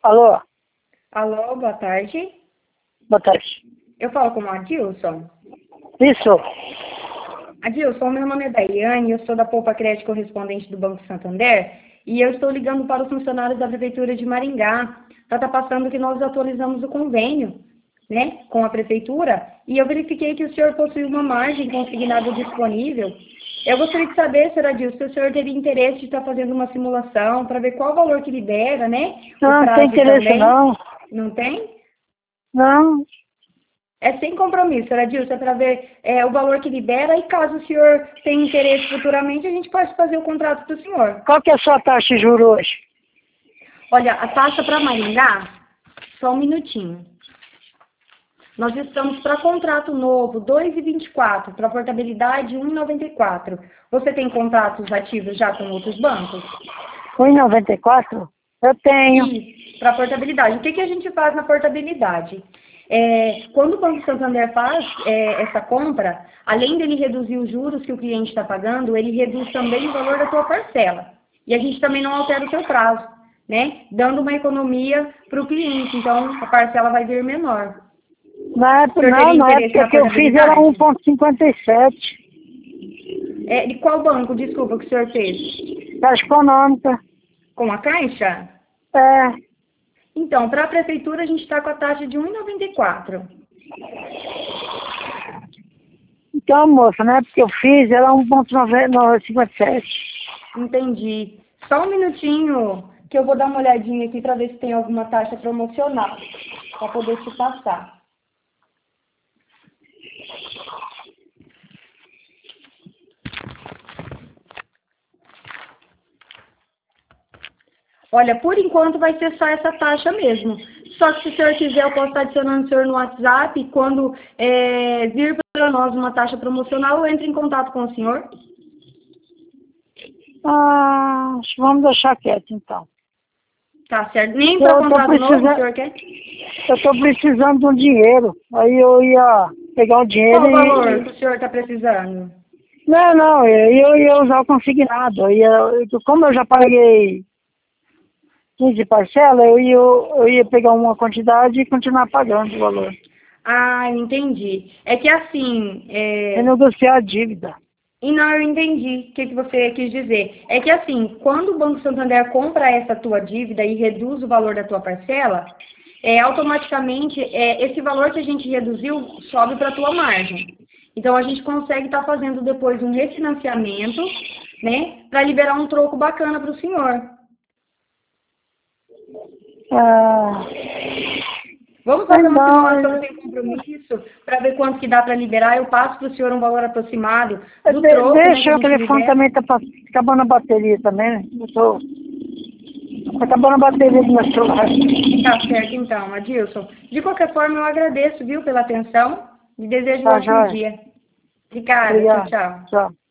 Alô, Alô, boa tarde. boa tarde. Eu falo com o Adilson. Isso, Adilson, meu nome é Daiane, eu sou da Poupa Crédito correspondente do Banco Santander e eu estou ligando para os funcionários da Prefeitura de Maringá para estar passando que nós atualizamos o convênio, né, com a Prefeitura e eu verifiquei que o senhor possui uma margem consignada disponível. Eu gostaria de saber, senhor Adilson, se o senhor teria interesse de estar fazendo uma simulação para ver qual o valor que libera, né, o não tem prazo interesse também. não. Não tem? Não, É sem compromisso, senhora Dilson, é para ver o valor que libera e caso o senhor tenha interesse futuramente, a gente pode fazer o contrato para o senhor. qual que é a sua taxa de juros hoje? Olha, a taxa para Maringá, só um minutinho. Nós estamos para contrato novo, 2,24, para portabilidade 1,94. Você tem contratos ativos já com outros bancos? 1,94? Eu tenho. Isso, para portabilidade. O que a gente faz na portabilidade? Quando o Banco Santander faz essa compra, além dele reduzir os juros que o cliente está pagando, ele reduz também o valor da sua parcela. E a gente também não altera o seu prazo, né? Dando uma economia para o cliente. Então, a parcela vai vir menor. Na época, não, na época que eu fiz era 1,57. De qual banco, desculpa, que o senhor fez? Caixa Econômica. Com a Caixa? É, Então, para a Prefeitura, a gente está com a taxa de 1,94. então, moça, na época que eu fiz era 1,57. Entendi. Só um minutinho que eu vou dar uma olhadinha aqui para ver se tem alguma taxa promocional para poder te passar. Olha, por enquanto vai ser só essa taxa mesmo. Só que se o senhor quiser, eu posso estar adicionando o senhor no WhatsApp. Quando vir para nós uma taxa promocional, eu entro em contato com o senhor. Acho que vamos deixar quieto, então. Tá certo. Nem para contrato novo o senhor quer? Eu estou precisando de um dinheiro. Aí eu ia pegar o dinheiro Qual o valor que o senhor está precisando? Não, eu ia usar o consignado. Como eu já paguei 15 parcelas, eu ia pegar uma quantidade e continuar pagando o valor. Ah, entendi. É que assim... Renegociar a dívida. E não, eu entendi o que você quis dizer. É que assim, quando o Banco Santander compra essa tua dívida e reduz o valor da tua parcela, automaticamente esse valor que a gente reduziu sobe para a tua margem. Então a gente consegue estar fazendo depois um refinanciamento, né, para liberar um troco bacana para o senhor. Vamos fazer uma simulação sem compromisso para ver quanto que dá para liberar. Eu passo para o senhor um valor aproximado do troco. Deixa o telefone também, tá acabando a bateria também, né? Tá acabando a bateria do meu celular. Tá certo então, Adilson. De qualquer forma, eu agradeço, viu, pela atenção e desejo um ótimo dia. Obrigada, Obrigado. tchau, tchau. Tchau.